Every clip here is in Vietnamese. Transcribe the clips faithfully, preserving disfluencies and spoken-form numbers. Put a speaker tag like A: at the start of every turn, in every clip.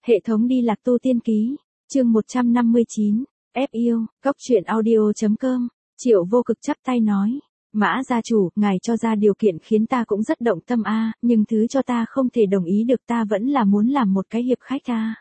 A: Hệ thống đi lạc tu tiên ký, chương một trăm năm mươi chín, ép yêu, góc truyện audio.com, Triệu Vô Cực chắp tay nói. Mã gia chủ, ngài cho ra điều kiện khiến ta cũng rất động tâm a, nhưng thứ cho ta không thể đồng ý được, ta vẫn là muốn làm một cái hiệp khách a.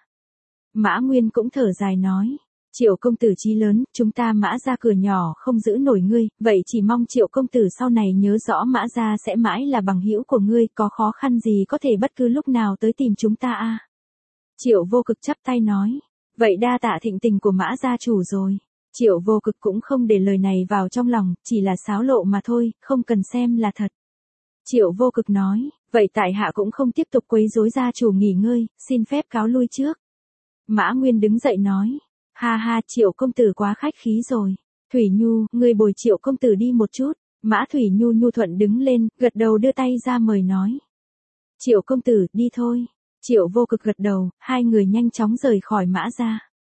A: Mã Nguyên cũng thở dài nói. Triệu công tử chí lớn, chúng ta Mã gia cửa nhỏ không giữ nổi ngươi, vậy chỉ mong Triệu công tử sau này nhớ rõ Mã gia sẽ mãi là bằng hữu của ngươi, có khó khăn gì có thể bất cứ lúc nào tới tìm chúng ta a. Triệu Vô Cực chắp tay nói. Vậy đa tạ thịnh tình của Mã gia chủ rồi. Triệu Vô Cực cũng không để lời này vào trong lòng, chỉ là xáo lộ mà thôi, không cần xem là thật. Triệu Vô Cực nói, vậy tại hạ cũng không tiếp tục quấy rối gia chủ nghỉ ngơi, xin phép cáo lui trước. Mã Nguyên đứng dậy nói, ha ha, Triệu công tử quá khách khí rồi. Thủy Nhu, ngươi bồi Triệu công tử đi một chút. Mã Thủy Nhu nhu thuận đứng lên, gật đầu đưa tay ra mời nói. Triệu công tử, đi thôi. Triệu Vô Cực gật đầu, hai người nhanh chóng rời khỏi Mã gia.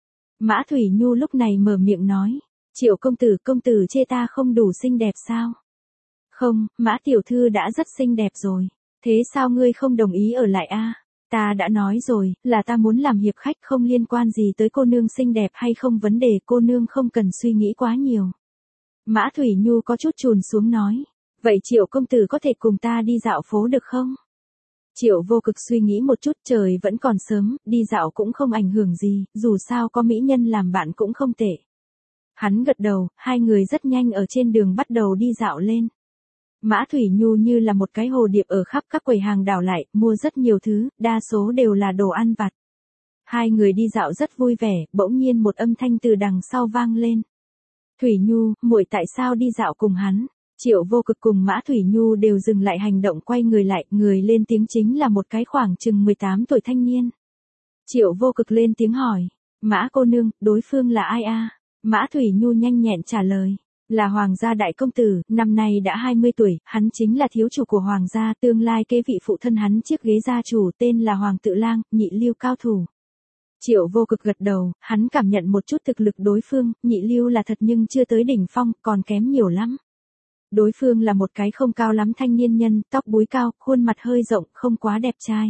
A: Mã Thủy Nhu lúc này mở miệng nói, Triệu công tử, công tử chê ta không đủ xinh đẹp sao? Không, Mã tiểu thư đã rất xinh đẹp rồi, thế sao ngươi không đồng ý ở lại a? Ta đã nói rồi, là ta muốn làm hiệp khách, không liên quan gì tới cô nương xinh đẹp hay không, vấn đề cô nương không cần suy nghĩ quá nhiều. Mã Thủy Nhu có chút chùn xuống nói, vậy Triệu công tử có thể cùng ta đi dạo phố được không? Triệu Vô Cực suy nghĩ một chút, trời vẫn còn sớm, đi dạo cũng không ảnh hưởng gì, dù sao có mỹ nhân làm bạn cũng không tệ. Hắn gật đầu, hai người rất nhanh ở trên đường bắt đầu đi dạo lên. Mã Thủy Nhu như là một cái hồ điệp ở khắp các quầy hàng đảo lại, mua rất nhiều thứ, đa số đều là đồ ăn vặt. Hai người đi dạo rất vui vẻ, bỗng nhiên một âm thanh từ đằng sau vang lên. Thủy Nhu, muội tại sao đi dạo cùng hắn? Triệu Vô Cực cùng Mã Thủy Nhu đều dừng lại hành động, quay người lại, người lên tiếng chính là một cái khoảng chừng mười tám tuổi thanh niên. Triệu Vô Cực lên tiếng hỏi, Mã cô nương, đối phương là ai a? Mã Thủy Nhu nhanh nhẹn trả lời, là Hoàng gia đại công tử, năm nay đã hai mươi tuổi, hắn chính là thiếu chủ của Hoàng gia, tương lai kế vị phụ thân hắn chiếc ghế gia chủ, tên là Hoàng Tự Lang, nhị lưu cao thủ. Triệu Vô Cực gật đầu, hắn cảm nhận một chút thực lực đối phương, nhị lưu là thật nhưng chưa tới đỉnh phong, còn kém nhiều lắm. Đối phương là một cái không cao lắm thanh niên nhân, tóc búi cao, khuôn mặt hơi rộng, không quá đẹp trai.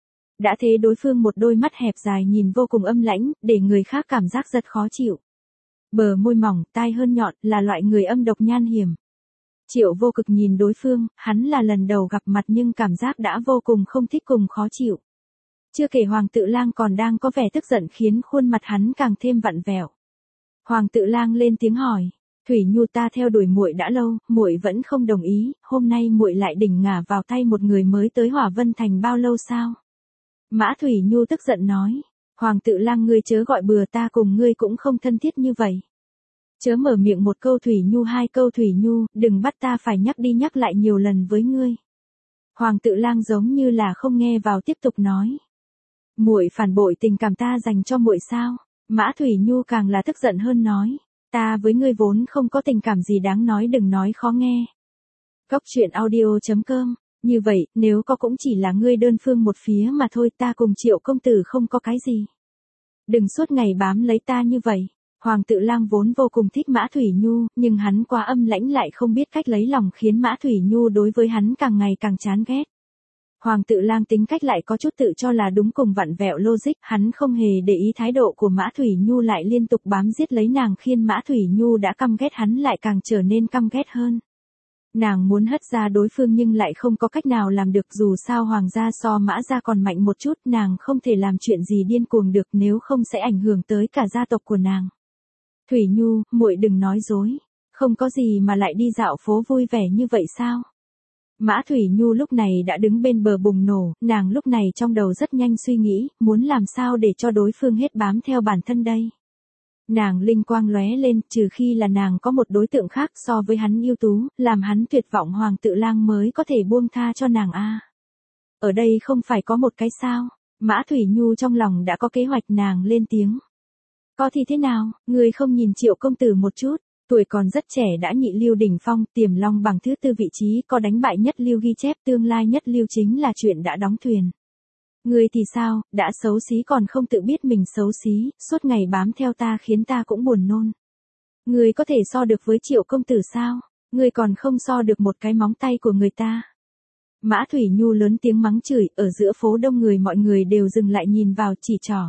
A: Đã thế đối phương một đôi mắt hẹp dài nhìn vô cùng âm lãnh, để người khác cảm giác rất khó chịu. Bờ môi mỏng, tai hơn nhọn, là loại người âm độc nhan hiểm. Triệu Vô Cực nhìn đối phương, hắn là lần đầu gặp mặt nhưng cảm giác đã vô cùng không thích cùng khó chịu. Chưa kể Hoàng Tự Lang còn đang có vẻ tức giận khiến khuôn mặt hắn càng thêm vặn vẹo. Hoàng Tự Lang lên tiếng hỏi. Thủy Nhu, ta theo đuổi muội đã lâu, muội vẫn không đồng ý, hôm nay muội lại đỉnh ngả vào tay một người mới tới Hỏa Vân Thành bao lâu sao? Mã Thủy Nhu tức giận nói, Hoàng Tự Lang ngươi chớ gọi bừa, ta cùng ngươi cũng không thân thiết như vậy. Chớ mở miệng một câu Thủy Nhu hai câu Thủy Nhu, đừng bắt ta phải nhắc đi nhắc lại nhiều lần với ngươi. Hoàng Tự Lang giống như là không nghe vào tiếp tục nói. Muội phản bội tình cảm ta dành cho muội sao? Mã Thủy Nhu càng là tức giận hơn nói. Ta với ngươi vốn không có tình cảm gì đáng nói, đừng nói khó nghe. Góc truyện audio.com, như vậy, nếu có cũng chỉ là ngươi đơn phương một phía mà thôi, ta cùng Triệu công tử không có cái gì. Đừng suốt ngày bám lấy ta như vậy. Hoàng Tự Lang vốn vô cùng thích Mã Thủy Nhu, nhưng hắn quá âm lãnh lại không biết cách lấy lòng khiến Mã Thủy Nhu đối với hắn càng ngày càng chán ghét. Hoàng Tự Lang tính cách lại có chút tự cho là đúng cùng vặn vẹo logic, hắn không hề để ý thái độ của Mã Thủy Nhu lại liên tục bám giết lấy nàng, khiến Mã Thủy Nhu đã căm ghét hắn lại càng trở nên căm ghét hơn. Nàng muốn hất ra đối phương nhưng lại không có cách nào làm được, dù sao Hoàng gia so Mã gia còn mạnh một chút, nàng không thể làm chuyện gì điên cuồng được, nếu không sẽ ảnh hưởng tới cả gia tộc của nàng. Thủy Nhu, muội đừng nói dối, không có gì mà lại đi dạo phố vui vẻ như vậy sao? Mã Thủy Nhu lúc này đã đứng bên bờ bùng nổ, nàng lúc này trong đầu rất nhanh suy nghĩ, muốn làm sao để cho đối phương hết bám theo bản thân đây. Nàng linh quang lóe lên, trừ khi là nàng có một đối tượng khác so với hắn ưu tú, làm hắn tuyệt vọng, Hoàng Tự Lang mới có thể buông tha cho nàng a. Ở đây không phải có một cái sao? Mã Thủy Nhu trong lòng đã có kế hoạch, nàng lên tiếng. Có thì thế nào, người không nhìn Triệu công tử một chút? Tuổi còn rất trẻ đã nhị lưu đỉnh phong, tiềm long bằng thứ tư vị trí, có đánh bại nhất lưu ghi chép, tương lai nhất lưu chính là chuyện đã đóng thuyền. Ngươi thì sao, đã xấu xí còn không tự biết mình xấu xí, suốt ngày bám theo ta khiến ta cũng buồn nôn. Ngươi có thể so được với Triệu công tử sao? Ngươi còn không so được một cái móng tay của người ta. Mã Thủy Nhu lớn tiếng mắng chửi, ở giữa phố đông người mọi người đều dừng lại nhìn vào chỉ trỏ.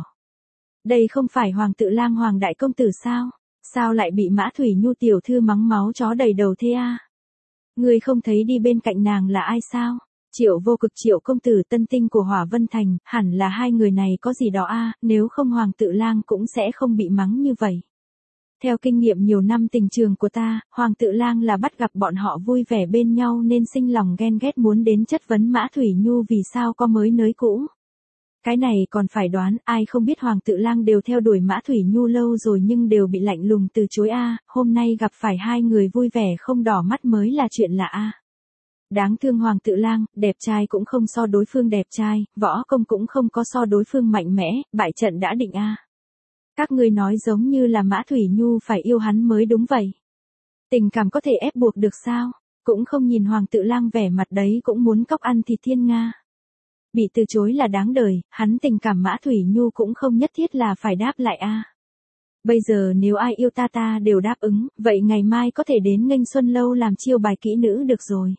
A: Đây không phải Hoàng Tự Lang Hoàng đại công tử sao? Sao lại bị Mã Thủy Nhu tiểu thư mắng máu chó đầy đầu thế a? Ngươi không thấy đi bên cạnh nàng là ai sao? Triệu Vô Cực Triệu công tử tân tinh của Hỏa Vân Thành, hẳn là hai người này có gì đó a, nếu không Hoàng Tự Lang cũng sẽ không bị mắng như vậy. Theo kinh nghiệm nhiều năm tình trường của ta, Hoàng Tự Lang là bắt gặp bọn họ vui vẻ bên nhau nên sinh lòng ghen ghét muốn đến chất vấn Mã Thủy Nhu vì sao có mới nới cũ. Cái này còn phải đoán, ai không biết Hoàng Tự Lang đều theo đuổi Mã Thủy Nhu lâu rồi nhưng đều bị lạnh lùng từ chối a, hôm nay gặp phải hai người vui vẻ không đỏ mắt mới là chuyện lạ a. Đáng thương Hoàng Tự Lang, đẹp trai cũng không so đối phương đẹp trai, võ công cũng không có so đối phương mạnh mẽ, bại trận đã định a. Các ngươi nói giống như là Mã Thủy Nhu phải yêu hắn mới đúng vậy. Tình cảm có thể ép buộc được sao? Cũng không nhìn Hoàng Tự Lang vẻ mặt đấy cũng muốn cóc ăn thịt thiên nga. Bị từ chối là đáng đời, hắn tình cảm Mã Thủy Nhu cũng không nhất thiết là phải đáp lại a. Bây giờ nếu ai yêu ta ta đều đáp ứng, vậy ngày mai có thể đến Nghênh Xuân Lâu làm chiêu bài kỹ nữ được rồi.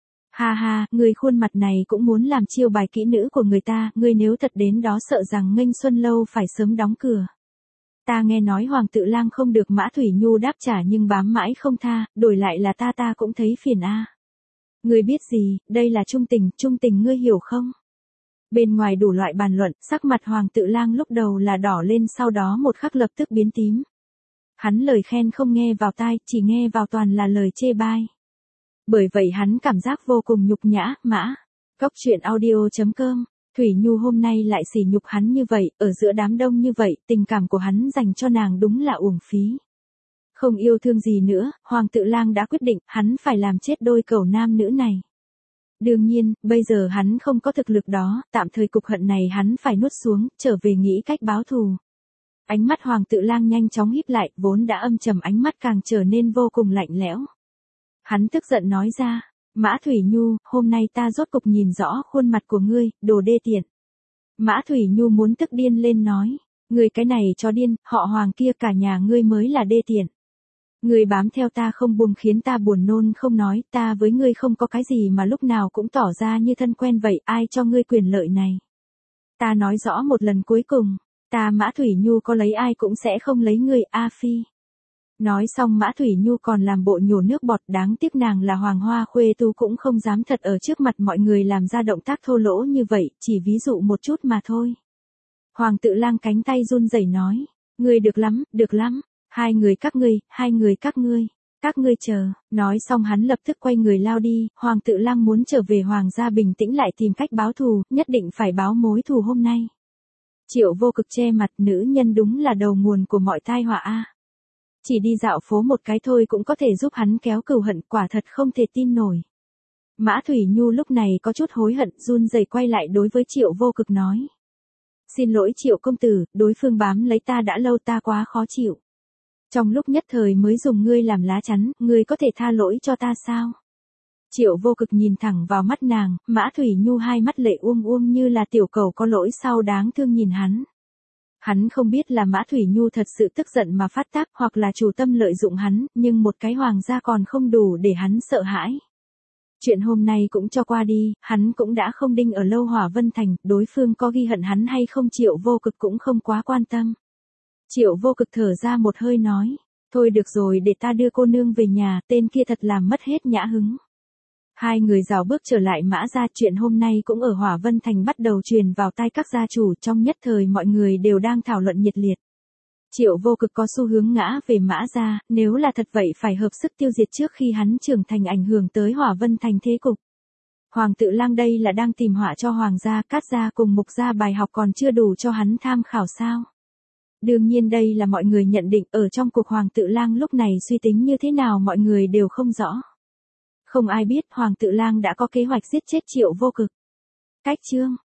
A: Ha ha, người khuôn mặt này cũng muốn làm chiêu bài kỹ nữ của người ta, ngươi nếu thật đến đó sợ rằng Nghênh Xuân Lâu phải sớm đóng cửa. Ta nghe nói Hoàng Tự Lang không được Mã Thủy Nhu đáp trả nhưng bám mãi không tha, đổi lại là ta ta cũng thấy phiền a. Ngươi biết gì, đây là trung tình, trung tình ngươi hiểu không? Bên ngoài đủ loại bàn luận, sắc mặt Hoàng Tự Lang lúc đầu là đỏ lên sau đó một khắc lập tức biến tím. Hắn lời khen không nghe vào tai, chỉ nghe vào toàn là lời chê bai. Bởi vậy hắn cảm giác vô cùng nhục nhã, mã. Cóc truyện audio chấm com Thủy Nhu hôm nay lại sỉ nhục hắn như vậy, ở giữa đám đông như vậy, tình cảm của hắn dành cho nàng đúng là uổng phí. Không yêu thương gì nữa, Hoàng Tự Lang đã quyết định, hắn phải làm chết đôi cẩu nam nữ này. Đương nhiên, bây giờ hắn không có thực lực đó, tạm thời cục hận này hắn phải nuốt xuống, trở về nghĩ cách báo thù. Ánh mắt Hoàng Tự Lang nhanh chóng híp lại, vốn đã âm trầm ánh mắt càng trở nên vô cùng lạnh lẽo. Hắn tức giận nói ra, Mã Thủy Nhu, hôm nay ta rốt cục nhìn rõ khuôn mặt của ngươi, đồ đê tiện. Mã Thủy Nhu muốn tức điên lên nói, ngươi cái này cho điên, họ Hoàng kia cả nhà ngươi mới là đê tiện. Ngươi bám theo ta không buông khiến ta buồn nôn không nói, ta với ngươi không có cái gì mà lúc nào cũng tỏ ra như thân quen vậy, ai cho ngươi quyền lợi này. Ta nói rõ một lần cuối cùng, ta Mã Thủy Nhu có lấy ai cũng sẽ không lấy ngươi, A Phi. Nói xong Mã Thủy Nhu còn làm bộ nhổ nước bọt, đáng tiếc nàng là Hoàng Hoa Khuê Tu cũng không dám thật ở trước mặt mọi người làm ra động tác thô lỗ như vậy, chỉ ví dụ một chút mà thôi. Hoàng Tự Lang cánh tay run rẩy nói, ngươi được lắm, được lắm, hai người các ngươi, hai người các ngươi, các ngươi chờ, nói xong hắn lập tức quay người lao đi, Hoàng Tự Lang muốn trở về Hoàng gia bình tĩnh lại tìm cách báo thù, nhất định phải báo mối thù hôm nay. Triệu Vô Cực che mặt, nữ nhân đúng là đầu nguồn của mọi tai họa a. Chỉ đi dạo phố một cái thôi cũng có thể giúp hắn kéo cừu hận, quả thật không thể tin nổi. Mã Thủy Nhu lúc này có chút hối hận, run rẩy quay lại đối với Triệu Vô Cực nói. Xin lỗi Triệu công tử, đối phương bám lấy ta đã lâu ta quá khó chịu. Trong lúc nhất thời mới dùng ngươi làm lá chắn, ngươi có thể tha lỗi cho ta sao? Triệu Vô Cực nhìn thẳng vào mắt nàng, Mã Thủy Nhu hai mắt lệ uông uông như là tiểu cầu có lỗi sau đáng thương nhìn hắn. Hắn không biết là Mã Thủy Nhu thật sự tức giận mà phát tác hoặc là chủ tâm lợi dụng hắn, nhưng một cái hoàng gia còn không đủ để hắn sợ hãi. Chuyện hôm nay cũng cho qua đi, hắn cũng đã không đinh ở lâu Hỏa Vân Thành, đối phương có ghi hận hắn hay không Triệu Vô Cực cũng không quá quan tâm. Triệu Vô Cực thở ra một hơi nói, thôi được rồi để ta đưa cô nương về nhà, tên kia thật làm mất hết nhã hứng. Hai người rào bước trở lại Mã gia, chuyện hôm nay cũng ở Hỏa Vân Thành bắt đầu truyền vào tai các gia chủ, trong nhất thời mọi người đều đang thảo luận nhiệt liệt. Triệu Vô Cực có xu hướng ngã về Mã gia, nếu là thật vậy phải hợp sức tiêu diệt trước khi hắn trưởng thành ảnh hưởng tới Hỏa Vân Thành thế cục. Hoàng Tự Lang đây là đang tìm họa cho Hoàng gia, Cát gia cùng Mục gia bài học còn chưa đủ cho hắn tham khảo sao? Đương nhiên đây là mọi người nhận định, ở trong cuộc Hoàng Tự Lang lúc này suy tính như thế nào mọi người đều không rõ. Không ai biết Hoàng Tự Lang đã có kế hoạch giết chết Triệu Vô Cực. Cách chương